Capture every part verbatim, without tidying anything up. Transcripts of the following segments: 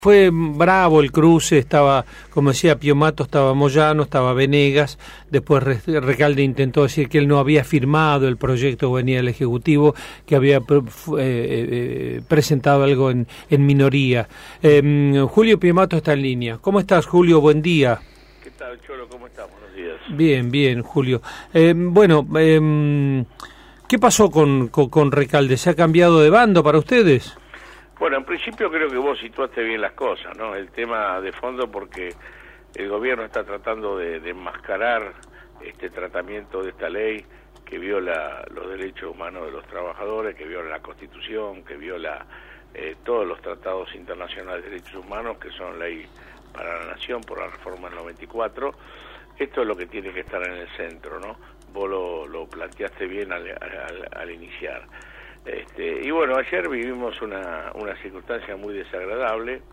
Fue bravo el cruce, estaba, como decía Piomato, estaba Moyano, estaba Venegas, después Recalde intentó decir que él no había firmado el proyecto que venía del Ejecutivo, que había eh, eh, presentado algo en, en minoría. Eh, Julio Piomato está en línea. ¿Cómo estás, Julio? Buen día. ¿Qué tal, Cholo? ¿Cómo estás? Buenos días. Bien, bien, Julio. Eh, bueno, eh, ¿qué pasó con, con, con Recalde? ¿Se ha cambiado de bando para ustedes? Bueno, en principio creo que vos situaste bien las cosas, ¿no? El tema de fondo, porque el gobierno está tratando de, de enmascarar este tratamiento de esta ley que viola los derechos humanos de los trabajadores, que viola la Constitución, que viola eh, todos los tratados internacionales de derechos humanos, que son ley para la nación por la reforma del noventa y cuatro. Esto es lo que tiene que estar en el centro, ¿no? Vos lo, lo planteaste bien al, al, al iniciar. Este, y bueno, ayer vivimos una, una circunstancia muy desagradable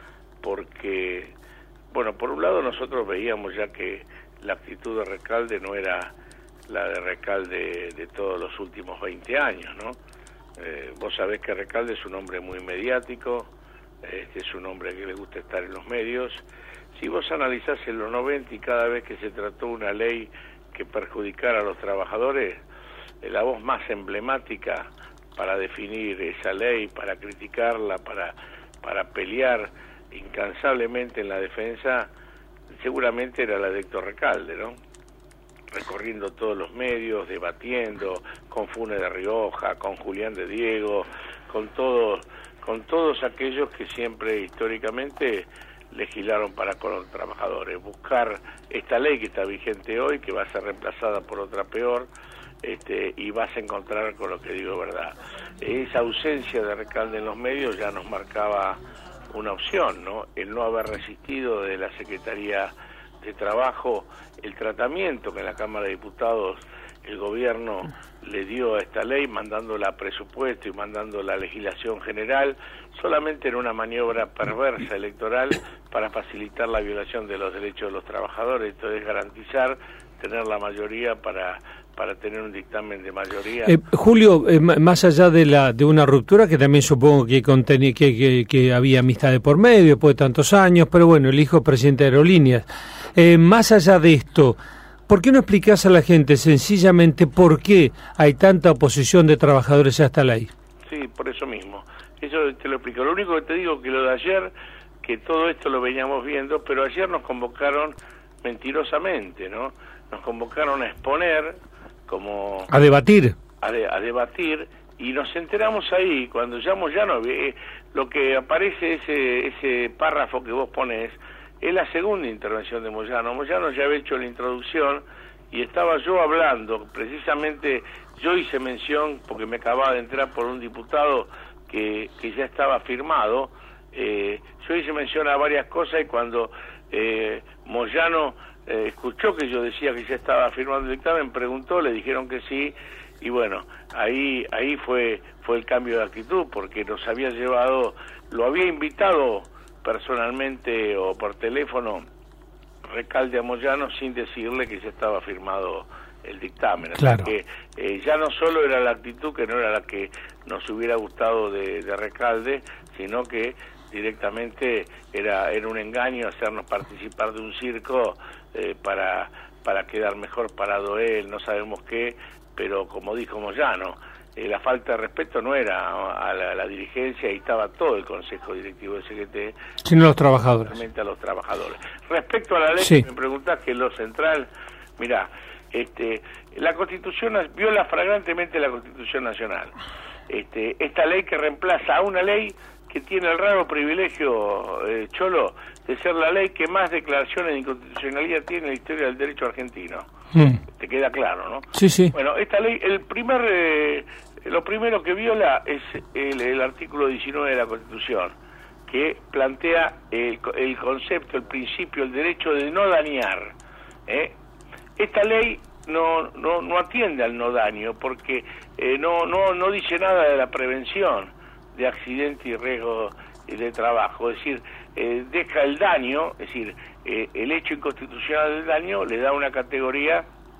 porque, bueno, por un lado nosotros veíamos ya que la actitud de Recalde no era la de Recalde de todos los últimos veinte años, ¿no? Eh, vos sabés que Recalde es un hombre muy mediático, este, es un hombre que le gusta estar en los medios. Si vos analizás en los noventa y cada vez que se trató una ley que perjudicara a los trabajadores, eh, la voz más emblemática para definir esa ley, para criticarla, para, para pelear incansablemente en la defensa, seguramente era la de Héctor Recalde, ¿no? Recorriendo todos los medios, debatiendo con Funes de Rioja, con Julián de Diego, con todos, con todos aquellos que siempre históricamente legislaron para con los trabajadores. Buscar esta ley que está vigente hoy, que va a ser reemplazada por otra peor, Este, y vas a encontrar con lo que digo verdad. Esa ausencia de Recalde en los medios ya nos marcaba una opción, ¿no? El no haber resistido de la Secretaría de Trabajo el tratamiento que en la Cámara de Diputados el gobierno le dio a esta ley, mandándola a presupuesto y mandando la legislación general, solamente en una maniobra perversa electoral para facilitar la violación de los derechos de los trabajadores. Esto es garantizar tener la mayoría para para tener un dictamen de mayoría. Eh, Julio, eh, más allá de la de una ruptura que también supongo que, contení, que, que, que había amistad de por medio después de tantos años, pero bueno, el hijo presidente de Aerolíneas, eh, más allá de esto, ¿por qué no explicás a la gente sencillamente por qué hay tanta oposición de trabajadores a esta ley? Sí, por eso mismo, eso te lo explico. Lo único que te digo que lo de ayer, que todo esto lo veníamos viendo, pero ayer nos convocaron mentirosamente, ¿no? Nos convocaron a exponer, como a debatir a, de, a debatir y nos enteramos ahí cuando ya Moyano, eh, lo que aparece ese ese párrafo que vos ponés es la segunda intervención de Moyano. Moyano ya había hecho la introducción y estaba yo hablando, precisamente yo hice mención porque me acababa de entrar por un diputado que, que ya estaba firmado, eh, yo hice mención a varias cosas y cuando eh, Moyano Eh, escuchó que yo decía que ya estaba firmando el dictamen, preguntó, le dijeron que sí, y bueno, ahí ahí fue fue el cambio de actitud, porque nos había llevado, lo había invitado personalmente o por teléfono Recalde a Moyano sin decirle que ya estaba firmado el dictamen. Claro. Así que eh, ya no solo era la actitud que no era la que nos hubiera gustado de, de Recalde, sino que directamente era era un engaño hacernos participar de un circo eh, para para quedar mejor parado él, no sabemos qué, pero como dijo Moyano, eh, la falta de respeto no era a la, a la dirigencia, y estaba todo el Consejo Directivo de C G T, sino a los trabajadores. Realmente a los trabajadores. Respecto a la ley, sí. Me preguntás que es lo central, mirá, este, la Constitución viola flagrantemente la Constitución Nacional. Este, esta ley que reemplaza a una ley que tiene el raro privilegio, eh, Cholo, de ser la ley que más declaraciones de inconstitucionalidad tiene en la historia del derecho argentino. Mm. Te queda claro, ¿no? Sí, sí. Bueno, esta ley, el primer, eh, lo primero que viola es el, el artículo diecinueve de la Constitución, que plantea el, el concepto, el principio, el derecho de no dañar. ¿eh? Esta ley no, no, no atiende al no daño, porque eh, no, no, no dice nada de la prevención de accidente y riesgo de trabajo, es decir, eh, deja el daño, es decir, eh, el hecho inconstitucional del daño le da una categoría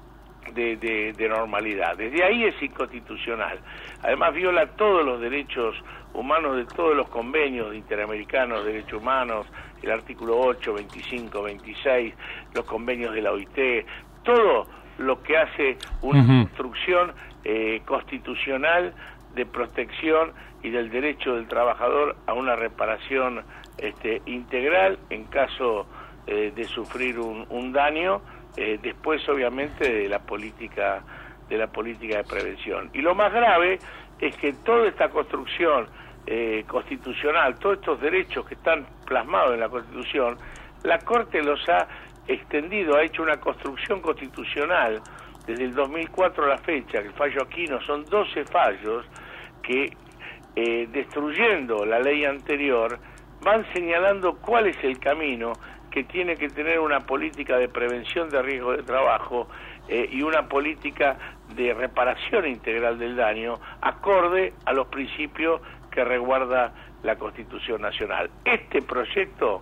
de, de, de normalidad. Desde ahí es inconstitucional. Además viola todos los derechos humanos de todos los convenios interamericanos de derechos humanos, el artículo ocho, veinticinco, veintiséis, los convenios de la O I T, todo lo que hace una uh-huh. construcción eh, constitucional de protección y del derecho del trabajador a una reparación este, integral en caso eh, de sufrir un, un daño, eh, después obviamente de la política de la política de prevención. Y lo más grave es que toda esta construcción eh, constitucional, todos estos derechos que están plasmados en la Constitución, la Corte los ha extendido, ha hecho una construcción constitucional desde el dos mil cuatro a la fecha, que el fallo Aquino son doce fallos que, eh, destruyendo la ley anterior, van señalando cuál es el camino que tiene que tener una política de prevención de riesgo de trabajo eh, y una política de reparación integral del daño, acorde a los principios que resguarda la Constitución Nacional. Este proyecto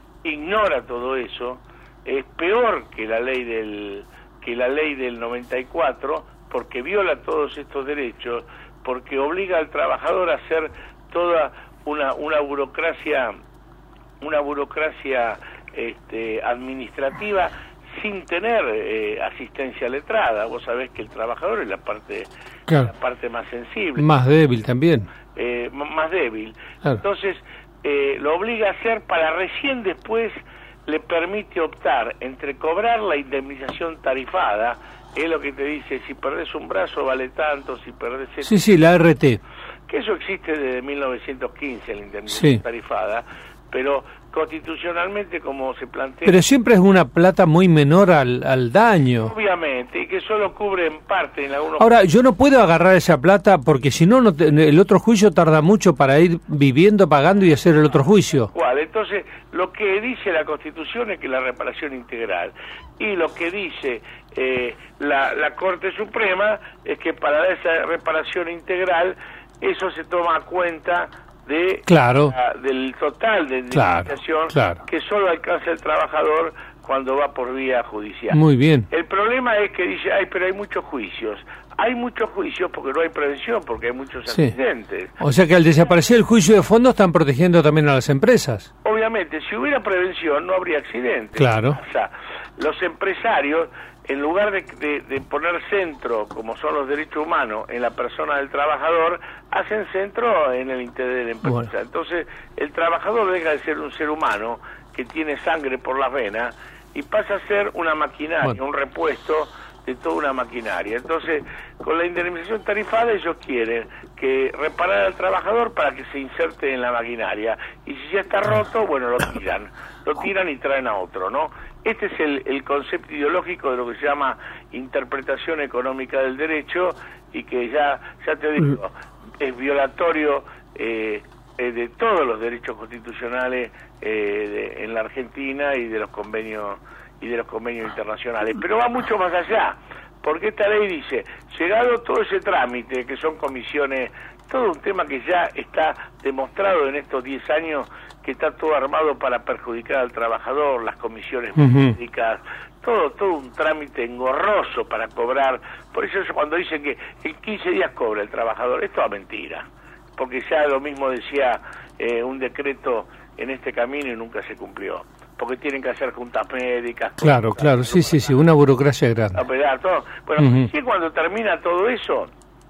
ignora todo eso, es peor que la ley del que la ley del noventa y cuatro, porque viola todos estos derechos, porque obliga al trabajador a hacer toda una una burocracia una burocracia este, administrativa sin tener eh, asistencia letrada. Vos sabés que el trabajador es la parte claro. la parte más sensible, más débil también, eh, m- más débil. Claro. Entonces eh, lo obliga a hacer para recién después le permite optar entre cobrar la indemnización tarifada, es lo que te dice, si perdés un brazo vale tanto, si perdés... Sí, sí, la R T. Que eso existe desde mil novecientos quince, la indemnización sí. tarifada, pero constitucionalmente como se plantea... Pero siempre es una plata muy menor al, al daño. Obviamente, y que solo cubre en parte en algunos... Ahora, yo no puedo agarrar esa plata porque si no, no te, el otro juicio tarda mucho para ir viviendo, pagando y hacer el otro juicio. ¿Cuál? Entonces, lo que dice la Constitución es que la reparación integral, y lo que dice eh, la, la Corte Suprema es que para esa reparación integral, eso se toma a cuenta de claro. la, del total de indemnización claro, claro. que solo alcanza el trabajador cuando va por vía judicial. Muy bien. El problema es que dice, ay, pero hay muchos juicios. Hay muchos juicios porque no hay prevención, porque hay muchos sí. accidentes. O sea que al desaparecer el juicio de fondo están protegiendo también a las empresas. Obviamente, si hubiera prevención no habría accidentes. Claro. O sea, los empresarios, en lugar de, de, de poner centro, como son los derechos humanos, en la persona del trabajador, hacen centro en el interés de la empresa. Bueno. Entonces, el trabajador deja de ser un ser humano que tiene sangre por las venas y pasa a ser una maquinaria, bueno. un repuesto de toda una maquinaria. Entonces, con la indemnización tarifada ellos quieren que reparar al trabajador para que se inserte en la maquinaria, y si ya está roto, bueno, lo tiran, lo tiran y traen a otro, ¿no? Este es el, el concepto ideológico de lo que se llama interpretación económica del derecho, y que ya, ya te digo, es violatorio eh, eh, de todos los derechos constitucionales eh, de, en la Argentina y de los convenios y de los convenios internacionales, pero va mucho más allá, porque esta ley dice, llegado todo ese trámite, que son comisiones, todo un tema que ya está demostrado en estos diez años, que está todo armado para perjudicar al trabajador, las comisiones médicas, uh-huh. todo todo un trámite engorroso para cobrar. Por eso cuando dicen que en quince días cobra el trabajador, esto es mentira, porque ya lo mismo decía eh, un decreto en este camino y nunca se cumplió, porque tienen que hacer juntas médicas. Claro, juntas, claro, sí, sí, sí, una burocracia grande. Operar, todo. Bueno, uh-huh. sí, cuando termina todo eso,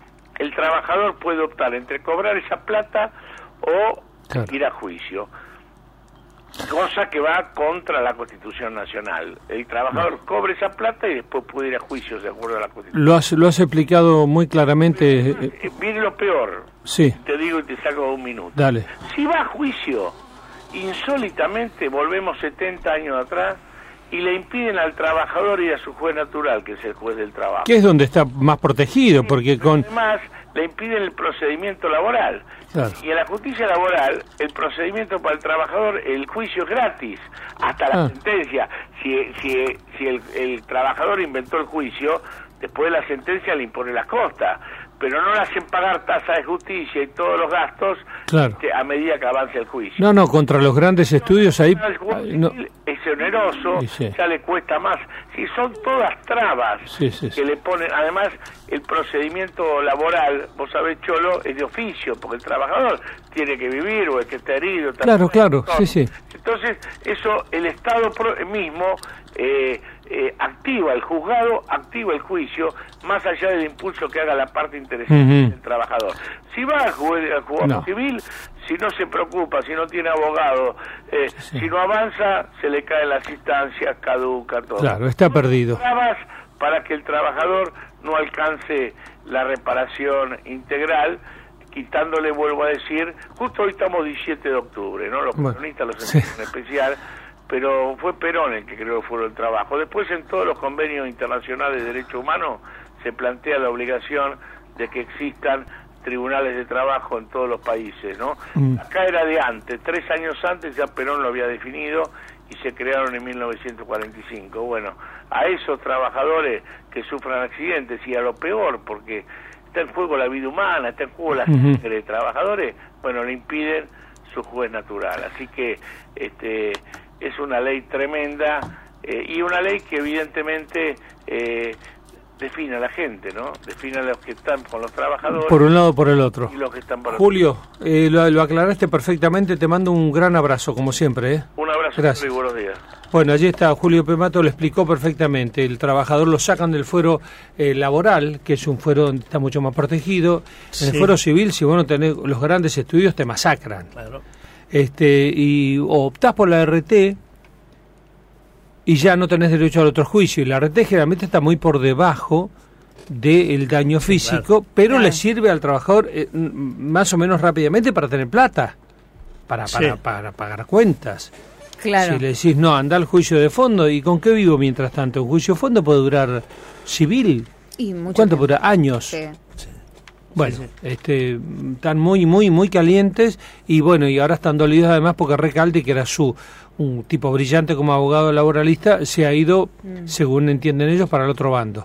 el trabajador puede optar entre cobrar esa plata o claro. ir a juicio, cosa que va contra la Constitución Nacional. El trabajador no. cobra esa plata y después puede ir a juicio de acuerdo a la Constitución. Lo has, lo has explicado muy claramente. Viene, viene lo peor. Sí. Te digo y te saco un minuto. Dale. Si va a juicio, insólitamente volvemos setenta años atrás y le impiden al trabajador ir a su juez natural, que es el juez del trabajo. Que es donde está más protegido, porque con... Además, le impiden el procedimiento laboral. Claro. Y en la justicia laboral, el procedimiento para el trabajador, el juicio es gratis, hasta la ah. sentencia. Si, si, si el, el trabajador inventó el juicio, después de la sentencia le impone las costas, pero no le hacen pagar tasa de justicia y todos los gastos claro. a medida que avance el juicio. No, no, contra los grandes estudios ahí... El no. es es oneroso, sí. ya le cuesta más. Si son todas trabas sí, sí, sí. que le ponen, además el procedimiento laboral, vos sabés, Cholo, es de oficio, porque el trabajador tiene que vivir o es que está herido. Está claro, claro, sí, sí. Entonces, eso, el Estado mismo eh, eh, activa el juzgado, activa el juicio, más allá del impulso que haga la parte interesante uh-huh. del trabajador. Si va al juzgado no. civil, si no se preocupa, si no tiene abogado, eh, sí. si no avanza, se le caen las instancias, caduca, todo. Claro, está perdido. Trabas para que el trabajador no alcance la reparación integral, quitándole, vuelvo a decir, justo hoy estamos diecisiete de octubre, ¿no? Los bueno, peronistas lo sentimos sí. en especial, pero fue Perón el que creó el Foro del Trabajo. Después, en todos los convenios internacionales de derechos humanos se plantea la obligación de que existan tribunales de trabajo en todos los países, ¿no? Mm. Acá era de antes, tres años antes ya Perón lo había definido y se crearon en mil novecientos cuarenta y cinco. Bueno, a esos trabajadores que sufran accidentes y a lo peor, porque está en juego la vida humana, está en juego la sangre uh-huh. de trabajadores, bueno, le impiden su juez natural. Así que este es una ley tremenda eh, y una ley que evidentemente eh, define a la gente, ¿no? Define a los que están con los trabajadores. Por un lado o por el otro. Y los que están por Julio, eh, lo, lo aclaraste perfectamente, te mando un gran abrazo, como siempre. ¿eh? Un abrazo. Gracias. Y buenos días. Bueno, allí está Julio Pemato, lo explicó perfectamente. El trabajador lo sacan del fuero eh, laboral, que es un fuero donde está mucho más protegido. Sí. En el fuero civil, si vos no tenés los grandes estudios, te masacran. Claro. Este, y o optás por la R T y ya no tenés derecho al otro juicio. Y la R T generalmente está muy por debajo del daño físico, claro. pero claro. le sirve al trabajador eh, más o menos rápidamente para tener plata, para, para, sí. para, para pagar cuentas. Claro. Si le decís, no, anda al juicio de fondo, ¿y con qué vivo mientras tanto? Un juicio de fondo puede durar civil. Y mucho ¿Cuánto tiempo. puede durar? Años. Sí. Sí. Bueno, sí, sí. este están muy, muy, muy calientes y bueno, y ahora están dolidos además porque Recalde, que era su un tipo brillante como abogado laboralista, se ha ido, mm. según entienden ellos, para el otro bando.